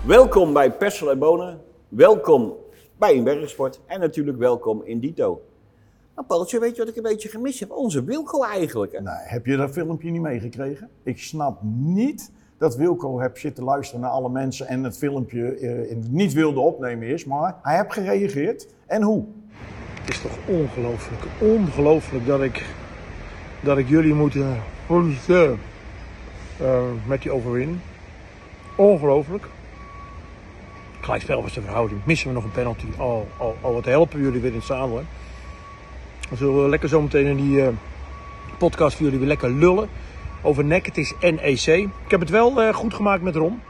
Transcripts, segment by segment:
Welkom bij Persel en Bonen, welkom bij Inbergsport en natuurlijk welkom in Dito. Nou Paultje, weet je wat ik een beetje gemist heb? Onze Wilco eigenlijk. Hè? Nee, heb je dat filmpje niet meegekregen? Ik snap niet dat Wilco heeft zitten luisteren naar alle mensen en het filmpje niet wilde opnemen is, maar hij heeft gereageerd. En hoe? Het is toch ongelooflijk dat ik jullie moet feliciteren met die overwinning. Ongelooflijk. Gelijkspel was de verhouding. Missen we nog een penalty. Wat helpen jullie weer in het zadel. Hè? Dan zullen we lekker zo meteen in die podcast voor jullie weer lekker lullen. Over NEC, het is NEC. Ik heb het wel goed gemaakt met Ron.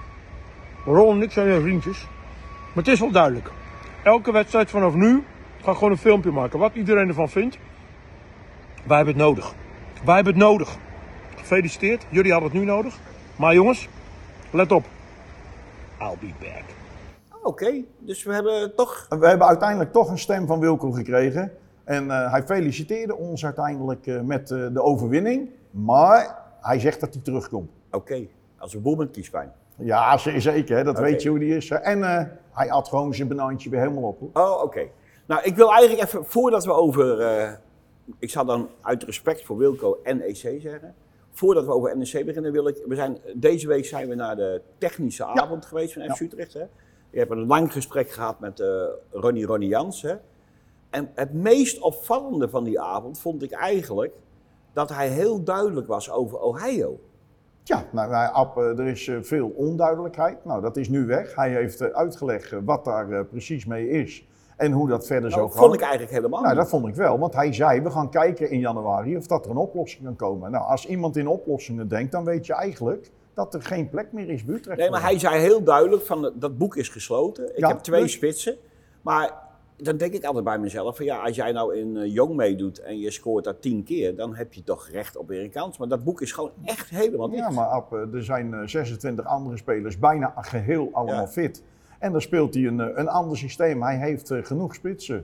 Ron en ik zijn weer vriendjes. Maar het is wel duidelijk. Elke wedstrijd vanaf nu ga ik gewoon een filmpje maken. Wat iedereen ervan vindt. Wij hebben het nodig. Wij hebben het nodig. Gefeliciteerd. Jullie hadden het nu nodig. Maar jongens, let op. I'll be back. Oké, dus we hebben toch... We hebben uiteindelijk toch een stem van Wilco gekregen. En hij feliciteerde ons uiteindelijk met de overwinning. Maar hij zegt dat hij terugkomt. Oké, als een boer met kiespijn. Ja, zeker. Hè? Dat weet je hoe die is. En hij at gewoon zijn banaantje weer helemaal op. Hoor. Oh, oké. Nou, ik wil eigenlijk even, voordat we over... ik zal dan uit respect voor Wilco NEC zeggen. Voordat we over NEC beginnen deze week zijn we naar de technische avond geweest van FC Utrecht. Hè? Ik heb een lang gesprek gehad met Ronnie Jans. Hè? En het meest opvallende van die avond vond ik eigenlijk dat hij heel duidelijk was over Ohio. Ja, nou, er is veel onduidelijkheid. Nou, dat is nu weg. Hij heeft uitgelegd wat daar precies mee is en hoe dat verder zou gaan. Dat vond ik eigenlijk helemaal niet. Dat vond ik wel, want hij zei, we gaan kijken in januari of dat er een oplossing kan komen. Nou, als iemand in oplossingen denkt, dan weet je eigenlijk dat er geen plek meer is bij Utrecht. Nee, maar hij zei heel duidelijk, van dat boek is gesloten. Ik heb 2 spitsen, maar... Dan denk ik altijd bij mezelf, van als jij nou in Jong meedoet en je scoort daar 10 keer, dan heb je toch recht op weer een kans. Maar dat boek is gewoon echt helemaal dicht. Ja, maar er zijn 26 andere spelers, bijna geheel allemaal fit. En dan speelt hij een ander systeem. Hij heeft genoeg spitsen.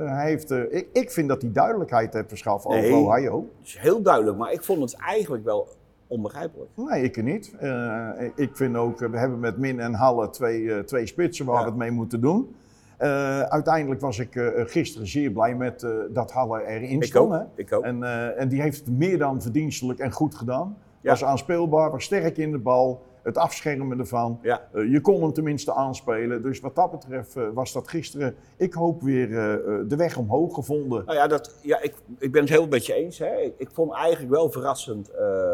Ik vind dat hij duidelijkheid heeft verschaft over Ohio. Het is heel duidelijk, maar ik vond het eigenlijk wel onbegrijpelijk. Nee, ik niet. Ik vind ook, we hebben met Min en Halle twee spitsen waar we het mee moeten doen. Uiteindelijk was ik gisteren zeer blij met dat Halle erin stond. Ik ook. En die heeft het meer dan verdienstelijk en goed gedaan. Was aanspeelbaar, was sterk in de bal, het afschermen ervan. Ja. Je kon hem tenminste aanspelen. Dus wat dat betreft was dat gisteren, ik hoop weer de weg omhoog gevonden. Nou ja, ik ben het heel met je eens. Hè. Ik vond eigenlijk wel verrassend.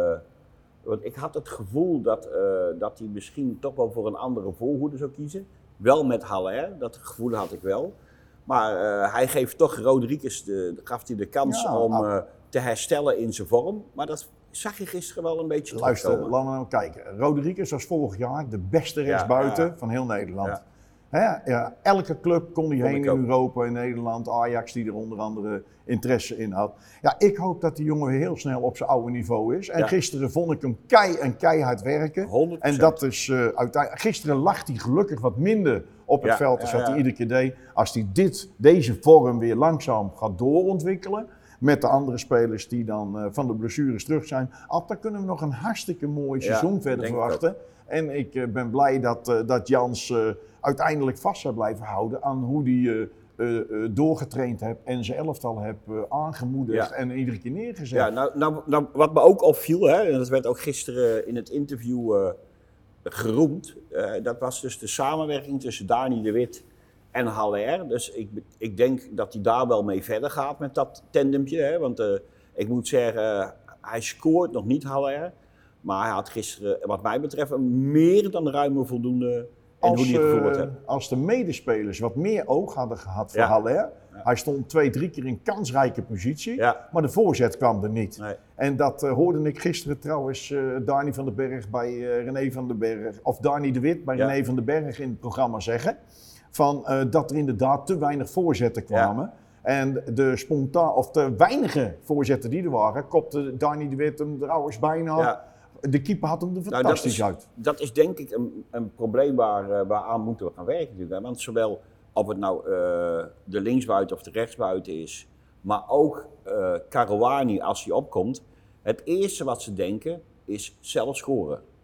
Want ik had het gevoel dat hij misschien toch wel voor een andere voorhoede zou kiezen. Wel met Haller, dat gevoel had ik wel. Maar hij geeft toch Rodriguez gaf hij de kans om te herstellen in zijn vorm. Maar dat zag je gisteren wel een beetje terugkomen. Luister, laten we nou kijken. Rodriguez was vorig jaar de beste rechtsbuiten van heel Nederland. Ja. Elke club kon die heen in Europa, in Nederland. Ajax die er onder andere interesse in had. Ja, ik hoop dat die jongen weer heel snel op zijn oude niveau is. En gisteren vond ik hem keihard werken. 100%. En dat is uiteindelijk... Gisteren lag hij gelukkig wat minder op het veld als wat hij iedere keer deed. Als hij deze vorm weer langzaam gaat doorontwikkelen... met de andere spelers die dan van de blessures terug zijn... dan kunnen we nog een hartstikke mooi seizoen verder verwachten. En ik ben blij dat Jans uiteindelijk vast zou blijven houden aan hoe hij doorgetraind heeft en zijn elftal heeft aangemoedigd en iedere keer neergezet. Ja, nou, wat me ook opviel, hè, en dat werd ook gisteren in het interview geroemd, dat was dus de samenwerking tussen Dani de Wit en Haller. Dus ik denk dat hij daar wel mee verder gaat met dat tandempje. Hè, want ik moet zeggen, hij scoort nog niet Haller. Maar hij had gisteren, wat mij betreft, een meer dan ruime voldoende in hoe hij het gevoerd heeft. Als de medespelers wat meer oog hadden gehad voor Haller. Hij stond 2-3 keer in kansrijke positie, maar de voorzet kwam er niet. Nee. En dat hoorde ik gisteren trouwens Dani van den Berg bij René van den Berg, of Dani de Wit bij René van den Berg in het programma zeggen. Van, dat er inderdaad te weinig voorzetten kwamen. Ja. En de weinige voorzetten die er waren, kopte Dani de Wit hem trouwens bijna. Ja. De keeper had hem er fantastisch uit. Dat is denk ik een probleem waaraan moeten we gaan werken natuurlijk. Want zowel of het nou de linksbuiten of de rechtsbuiten is, maar ook Karouani als hij opkomt. Het eerste wat ze denken is zelf scoren.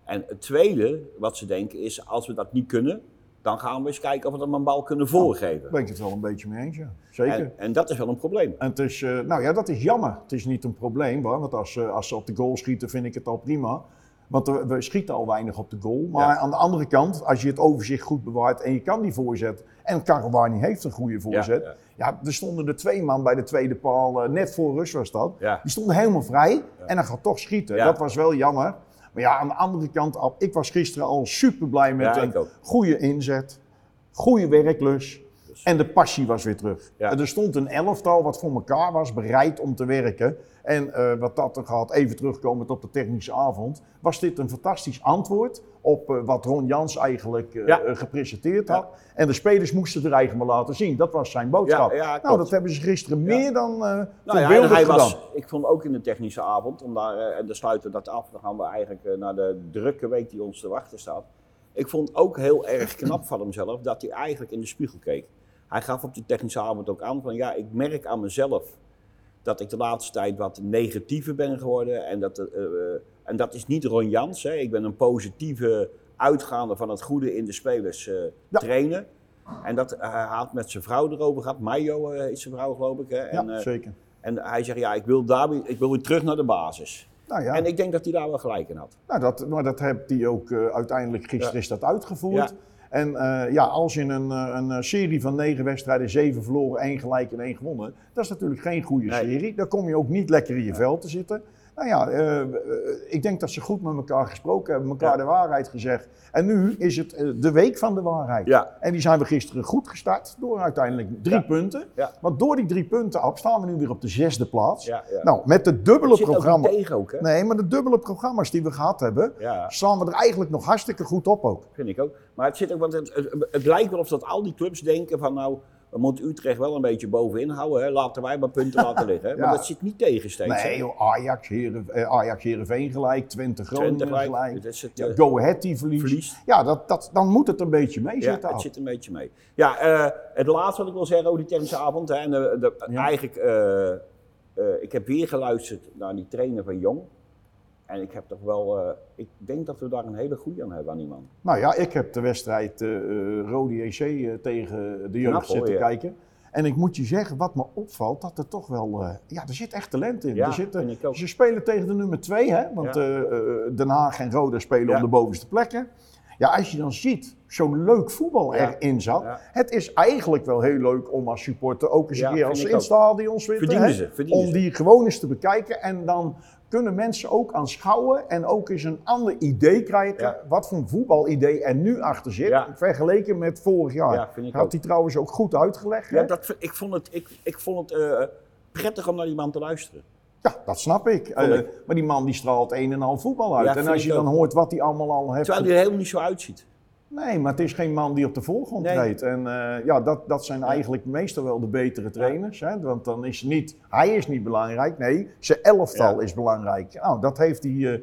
En het tweede wat ze denken is, als we dat niet kunnen, dan gaan we eens kijken of we hem een bal kunnen voorgeven. Daar ben ik het wel een beetje mee eens, ja. Zeker. En dat is wel een probleem. En het is, dat is jammer. Het is niet een probleem, hoor. Want als ze op de goal schieten, vind ik het al prima. Want we schieten al weinig op de goal. Maar aan de andere kant, als je het overzicht goed bewaart en je kan die voorzet. En Karawani heeft een goede voorzet. Ja, er stonden er 2 man bij de tweede paal, net voor rust was dat. Ja. Die stonden helemaal vrij en dan gaat toch schieten. Ja. Dat was wel jammer. Maar ja, aan de andere kant, ik was gisteren al super blij met een goede inzet. Goede werklust. En de passie was weer terug. Ja. Er stond een elftal wat voor elkaar was, bereid om te werken. En wat dat er gaat, even terugkomend op de technische avond, was dit een fantastisch antwoord op wat Ron Jans eigenlijk gepresenteerd had. En de spelers moesten er eigenlijk maar laten zien. Dat was zijn boodschap. Nou, dat hebben ze gisteren meer dan voorbeeldig gedaan. Ik vond ook in de technische avond, en daar sluiten we dat af, dan gaan we eigenlijk naar de drukke week die ons te wachten staat. Ik vond ook heel erg knap van hemzelf dat hij eigenlijk in de spiegel keek. Hij gaf op de technische avond ook aan van ik merk aan mezelf dat ik de laatste tijd wat negatiever ben geworden. En dat is niet Ron Jans. Hè. Ik ben een positieve uitgaande van het goede in de spelers trainen. En dat hij had met zijn vrouw erover gehad. Mayo is zijn vrouw, geloof ik. Hè. En, zeker. En hij zegt, ik wil weer terug naar de basis. Nou ja. En ik denk dat hij daar wel gelijk in had. Nou, maar dat heeft hij ook uiteindelijk gisteren is dat uitgevoerd. Ja. En als je een serie van 9 wedstrijden, 7 verloren, 1 gelijk en 1 gewonnen, dat is natuurlijk geen goede serie. Daar kom je ook niet lekker in je vel te zitten. Ik denk dat ze goed met elkaar gesproken hebben, elkaar de waarheid gezegd. En nu is het de week van de waarheid. Ja. En die zijn we gisteren goed gestart door uiteindelijk 3 punten. Ja. Want door die 3 punten af staan we nu weer op de 6e plaats. Ja, ja. Nou, met de dubbele programma's. Nee, maar de dubbele programma's die we gehad hebben, staan we er eigenlijk nog hartstikke goed op ook. Vind ik ook. Maar het zit ook, want het lijkt wel of dat al die clubs denken van we moeten Utrecht wel een beetje bovenin houden. Hè. Laten wij maar punten laten liggen. Hè. Maar dat zit niet tegen steeds. Nee, joh, Ajax Heerenveen gelijk, Twente Groningen gelijk. Go Ahead die verliest. Ja, dan moet het een beetje mee zitten. Ja, het zit een beetje mee. Ja, het laatste wat ik wil zeggen over die technische avond. Hè, eigenlijk, ik heb weer geluisterd naar die trainer van Jong. En ik heb toch wel, ik denk dat we daar een hele goede aan hebben aan die man. Nou ja, ik heb de wedstrijd Rode JC tegen de jeugd zitten kijken. En ik moet je zeggen, wat me opvalt, dat er toch wel, er zit echt talent in. Ja, ze spelen tegen de nummer 2, hè? Want Den Haag en Roda spelen om de bovenste plekken. Ja, als je dan ziet, zo'n leuk voetbal erin zat. Ja. Het is eigenlijk wel heel leuk om als supporter ook eens een keer als ze in het stadion zitten. Om die gewoon eens te bekijken en dan kunnen mensen ook aanschouwen en ook eens een ander idee krijgen wat voor een voetbalidee er nu achter zit, vergeleken met vorig jaar. Ja, had hij trouwens ook goed uitgelegd. Ja, ik vond het prettig om naar die man te luisteren. Ja, dat snap ik. Maar die man die straalt een en al voetbal uit. En als je dan hoort wat hij allemaal al heeft... Terwijl hij er helemaal niet zo uitziet. Nee, maar het is geen man die op de voorgrond treedt. En dat zijn eigenlijk meestal wel de betere trainers. Hè? Want dan is hij is niet belangrijk. Nee, zijn elftal is belangrijk. Nou, dat heeft hij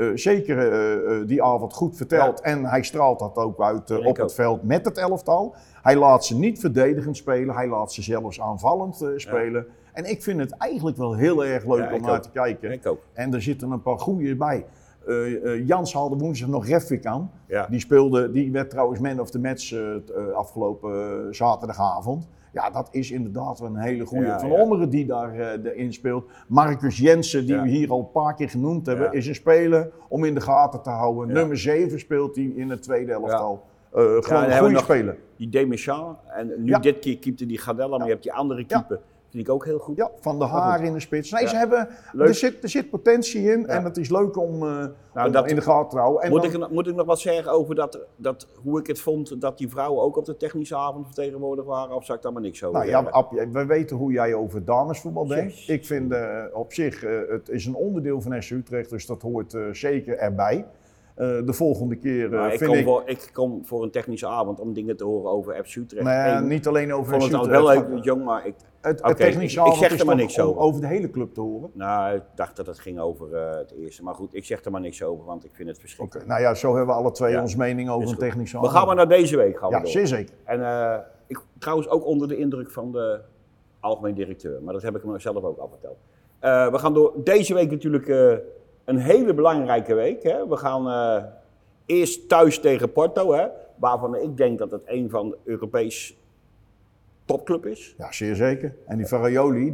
zeker die avond goed verteld. Ja. En hij straalt dat ook uit op het veld met het elftal. Hij laat ze niet verdedigend spelen. Hij laat ze zelfs aanvallend spelen. Ja. En ik vind het eigenlijk wel heel erg leuk om naar te kijken. Ik ook. En er zitten een paar goeie bij. Jans haalde woensdag nog Refvik aan. Ja. Die werd trouwens man of the match afgelopen zaterdagavond. Ja, dat is inderdaad wel een hele goede. Van Ommeren die daarin speelt. Marcus Jensen, die we hier al een paar keer genoemd hebben, is een speler om in de gaten te houden. Ja. Nummer 7 speelt hij in het tweede elftal. Gewoon een goede speler. Die Deschamps en nu dit keer keepte die Gardella, maar je hebt die andere keeper. Vind ik ook heel goed. Ja, Van der Haar in de spits. Nee, ze hebben, er zit potentie in en het is leuk om in de gaten te houden. En moet ik nog wat zeggen over hoe ik het vond dat die vrouwen ook op de technische avond vertegenwoordigd waren? Of zou ik daar maar niks over zeggen? We weten hoe jij over damesvoetbal denkt. Ik vind op zich, het is een onderdeel van SC Utrecht, dus dat hoort zeker erbij. De volgende keer ik kom voor een technische avond om dingen te horen over FC Utrecht. Nee, niet alleen over FC Utrecht. Ik vond het al wel leuk, Jong, maar het technische avond is er maar niks over de hele club te horen. Nou, ik dacht dat het ging over het eerste. Maar goed, ik zeg er maar niks over, want ik vind het verschrikkelijk. Nou ja, zo hebben we alle twee ons mening over een technische avond. We gaan maar naar deze week. Zeer zeker. En ik trouwens ook onder de indruk van de algemeen directeur. Maar dat heb ik hem zelf ook al verteld. We gaan door deze week natuurlijk... een hele belangrijke week. Hè? We gaan eerst thuis tegen Porto, hè, waarvan ik denk dat het een van de Europees topclub is. Ja, zeer zeker. En die Farioli,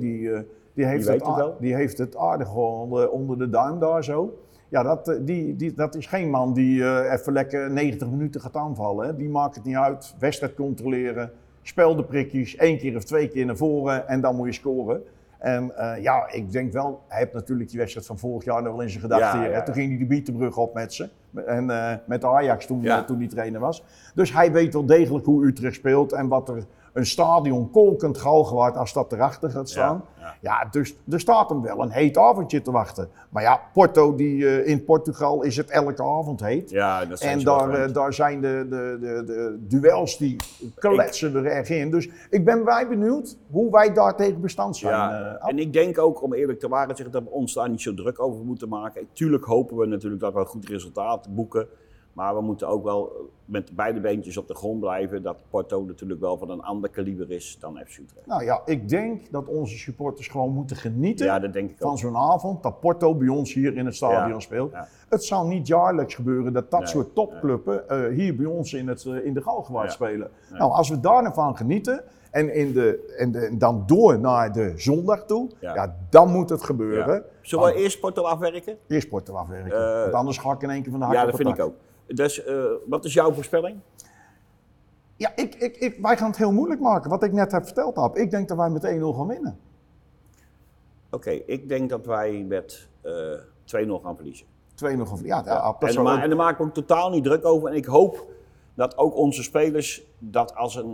die heeft het aardig onder de duim daar zo. Ja, dat is geen man die even lekker 90 minuten gaat aanvallen. Hè. Die maakt het niet uit. Wedstrijd controleren, spel de prikjes, 1 keer of 2 keer naar voren en dan moet je scoren. En ik denk wel, hij heeft natuurlijk die wedstrijd van vorig jaar nog wel in zijn gedachten. Ja. Toen ging hij de Bietenbrug op met ze. En met de Ajax toen hij trainer was. Dus hij weet wel degelijk hoe Utrecht speelt en wat er een stadion kolkend Galgenwaard als dat erachter gaat staan. Ja, dus er staat hem wel een heet avondje te wachten. Maar ja, Porto, in Portugal is het elke avond heet. Ja, dat zijn en daar zijn de duels die kletsen er erg in. Dus ik ben benieuwd hoe wij daar tegen bestand zijn. Ja, en ik denk ook, om eerlijk te waren, dat we ons daar niet zo druk over moeten maken. Tuurlijk hopen we natuurlijk dat we een goed resultaat boeken. Maar we moeten ook wel met beide beentjes op de grond blijven. Dat Porto natuurlijk wel van een ander kaliber is dan FC Utrecht. Nou ja, ik denk dat onze supporters gewoon moeten genieten dat denk ik van zo'n avond. Dat Porto bij ons hier in het stadion speelt. Ja. Het zal niet jaarlijks gebeuren dat soort topclubben hier bij ons in de Galgenwaard spelen. Nee. Nou, als we daar van genieten en dan door naar de zondag toe, dan moet het gebeuren. Ja. Zullen we eerst Porto afwerken? Eerst Porto afwerken, want anders ga ik in één keer van de hak op de tak. Ja, dat vind ik ook. Dus wat is jouw voorspelling? Ja, wij gaan het heel moeilijk maken, wat ik net heb verteld. Ik denk dat wij met 1-0 gaan winnen. Oké, ik denk dat wij met 2-0 gaan verliezen. 2-0 gaan verliezen, en daar maak ik me totaal niet druk over. En ik hoop dat ook onze spelers dat als een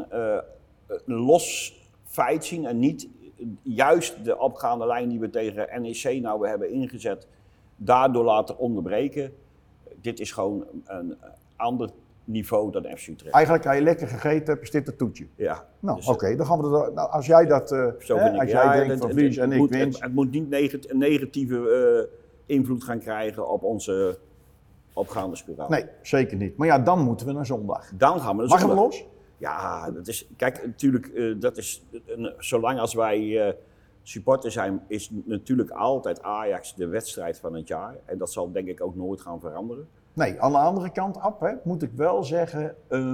los feit zien en niet juist de opgaande lijn die we tegen NEC nou hebben ingezet, daardoor laten onderbreken. Dit is gewoon een ander niveau dan FC Utrecht. Eigenlijk, als je lekker gegeten hebt, is dit het toetje. Ja. Nou, dus, oké, dan gaan we als jij dat, als jij denkt van verlies en ik win. Het moet niet een negatieve invloed gaan krijgen op onze opgaande spiraal. Nee, zeker niet. Maar ja, dan moeten we naar zondag. Dan gaan we naar zondag. Mag hem los? Ja, dat is, kijk, natuurlijk, dat is, zolang als wij supporter zijn, is natuurlijk altijd Ajax de wedstrijd van het jaar. En dat zal denk ik ook nooit gaan veranderen. Nee, aan de andere kant, moet ik wel zeggen,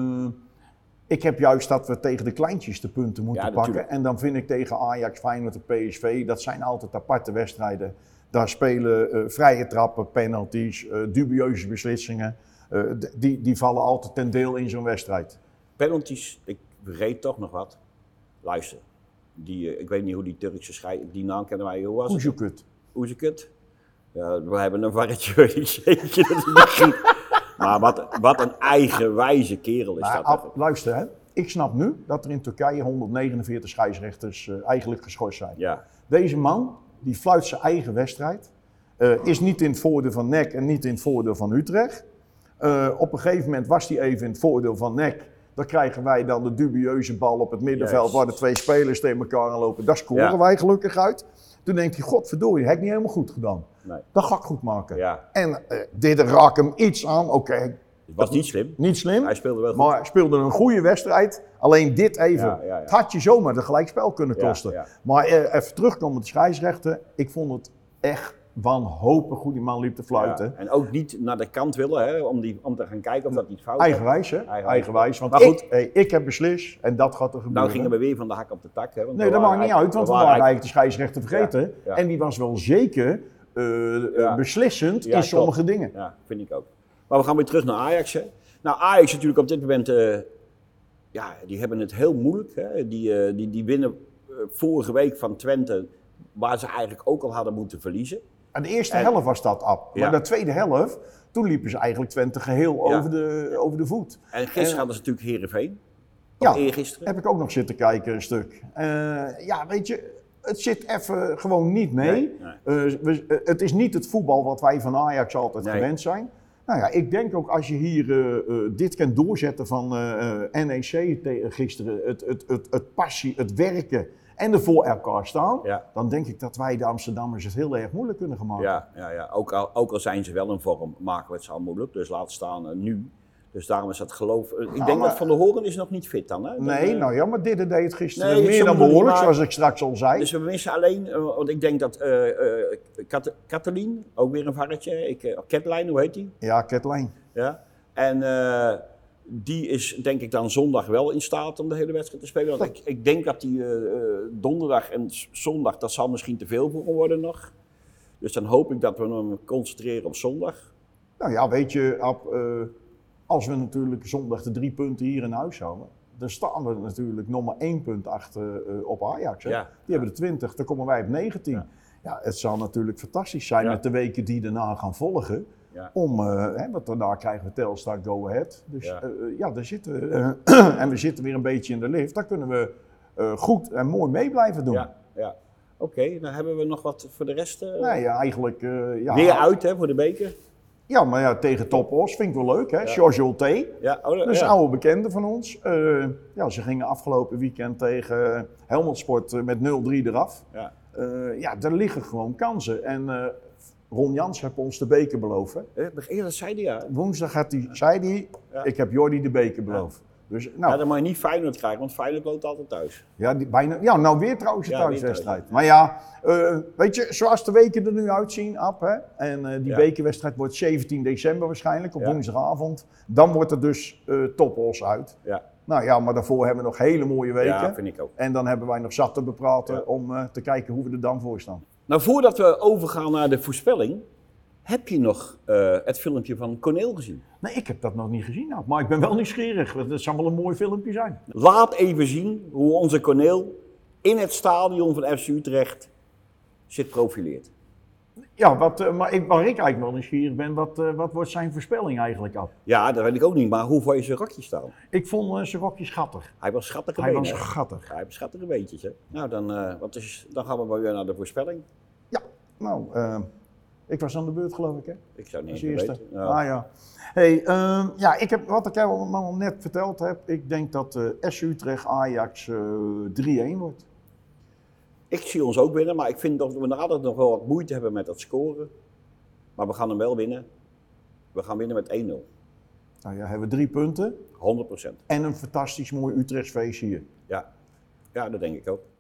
ik heb juist dat we tegen de kleintjes de punten moeten pakken. Natuurlijk. En dan vind ik tegen Ajax, Feyenoord en PSV, dat zijn altijd aparte wedstrijden. Daar spelen vrije trappen, penalties, dubieuze beslissingen. Die vallen altijd ten deel in zo'n wedstrijd. Penalties, ik vergeet toch nog wat. Luister, ik weet niet hoe die Turkse scheidsrechter, die naam kennen wij, hoe was het? Uzekut. Ja, we hebben een varretje, weet ik zeker. Dat is niet goed. Maar wat een eigenwijze kerel is dat. Luister, hè. Ik snap nu dat er in Turkije 149 scheidsrechters eigenlijk geschorst zijn. Ja. Deze man, die fluit zijn eigen wedstrijd, is niet in het voordeel van NEC en niet in het voordeel van Utrecht. Op een gegeven moment was hij even in het voordeel van NEC. Dan krijgen wij dan de dubieuze bal op het middenveld waar de 2 spelers tegen elkaar aan lopen. Daar scoren wij gelukkig uit. Toen denk je, godverdorie, heb ik niet helemaal goed gedaan. Nee. Dat ga ik goed maken. Ja. En dit raak hem iets aan, oké. Het was niet slim. Niet slim, hij speelde wel goed. Maar speelde een goede wedstrijd. Alleen dit even, het had je zomaar de gelijkspel kunnen kosten. Ja. Maar even terugkomen met de scheidsrechter, ik vond het echt wanhopig hoe die man liep te fluiten. Ja. En ook niet naar de kant willen, hè, om te gaan kijken of dat niet fout is. Eigenwijs, hè? Eigenwijs. Want goed, ik heb beslist en dat gaat er gebeuren. Nou gingen we weer van de hak op de tak. Hè, want nee, dat maakt niet uit, want we waren eigenlijk de scheidsrechter vergeten. Ja, ja. En die was wel zeker beslissend in sommige dingen. Ja, vind ik ook. Maar we gaan weer terug naar Ajax. Hè. Nou, Ajax natuurlijk op dit moment, die hebben het heel moeilijk. Hè. Die winnen vorige week van Twente, waar ze eigenlijk ook al hadden moeten verliezen. En de eerste helft was dat af. Maar de tweede helft, toen liepen ze eigenlijk Twente geheel over de voet. En gisteren hadden ze natuurlijk Heerenveen. Ja, eergisteren. Heb ik ook nog zitten kijken een stuk. Weet je, het zit even gewoon niet mee. Nee. Het is niet het voetbal wat wij van Ajax altijd gewend zijn. Nou ja, ik denk ook als je hier dit kan doorzetten van NEC gisteren, het passie, het werken en er voor elkaar staan, dan denk ik dat wij de Amsterdammers het heel erg moeilijk kunnen gaan maken. Ja. Ook al zijn ze wel in vorm, maken we het zo moeilijk. Dus laat staan nu. Dus daarom is dat geloof. Ik denk dat Van der Hoorn is nog niet fit dan. Hè? Maar dit deed het gisteren meer dan behoorlijk, zoals ik straks al zei. Dus we missen alleen, want ik denk dat Katalin, ook weer een varretje, Ketlijn, hoe heet die? Ja, Ketlijn. Ja. En die is denk ik dan zondag wel in staat om de hele wedstrijd te spelen. Want ik denk dat die donderdag en zondag, dat zal misschien te veel voor hem worden nog. Dus dan hoop ik dat we hem concentreren op zondag. Nou ja, weet je, Ab, als we natuurlijk zondag de 3 punten hier in huis houden, dan staan we natuurlijk nog maar 1 punt achter op Ajax. Hè? Ja. Die hebben de 20, dan komen wij op 19. Ja. Ja, het zal natuurlijk fantastisch zijn met de weken die daarna gaan volgen. Ja. Want daarna krijgen we Telstar Go Ahead. Dus daar zitten we. En we zitten weer een beetje in de lift. Dan kunnen we goed en mooi mee blijven doen. Ja. Oké, dan hebben we nog wat voor de rest. Nee, eigenlijk. Weer uit hè, voor de beker. Ja, maar ja, tegen Top Os vind ik wel leuk, hè? George Ulte. Ja. Dat is een oude bekende van ons. Ze gingen afgelopen weekend tegen Helmond Sport met 0-3 eraf. Ja. Daar liggen gewoon kansen. En Ron Jans heeft ons de beker beloofd. Dat zei hij, ja. Woensdag zei hij, ik heb Jordi de beker beloofd. Dus, dan mag je niet Feyenoord krijgen, want Feyenoord woont altijd thuis. Ja, nou weer trouwens een thuiswedstrijd. Maar ja, weet je, zoals de weken er nu uitzien, Ab, hè? En die bekerwedstrijd wordt 17 december waarschijnlijk, op woensdagavond. Dan wordt er dus Top Os uit. Ja. Nou ja, maar daarvoor hebben we nog hele mooie weken. Ja, vind ik ook. En dan hebben wij nog zat te bepraten om te kijken hoe we er dan voor staan. Nou, voordat we overgaan naar de voorspelling, heb je nog het filmpje van Corneel gezien? Nee, ik heb dat nog niet gezien, maar ik ben wel nieuwsgierig. Het zal wel een mooi filmpje zijn. Laat even zien hoe onze Corneel in het stadion van FC Utrecht zich profileert. Ja, waar ik eigenlijk wel nieuwsgierig ben, wat wordt zijn voorspelling eigenlijk af? Ja, dat weet ik ook niet, maar hoe vond je zijn rokje staan? Ik vond zijn rokje schattig. Hij was schattige Hij benen. was schattig. Hij heeft schattige beentjes, hè? Nou, dan gaan we maar weer naar de voorspelling. Ja, nou, ik was aan de beurt geloof ik, hè? Ik zou niet eens weten. Ja. Ah ja. Hey, ik heb, wat ik al net verteld heb, ik denk dat SC Utrecht Ajax 3-1 wordt. Ik zie ons ook winnen, maar ik vind dat we altijd nog wel wat moeite hebben met dat scoren. Maar we gaan hem wel winnen. We gaan winnen met 1-0. Nou ja, hebben we 3 punten. 100%. En een fantastisch mooi Utrechts feest hier. Ja, dat denk ik ook.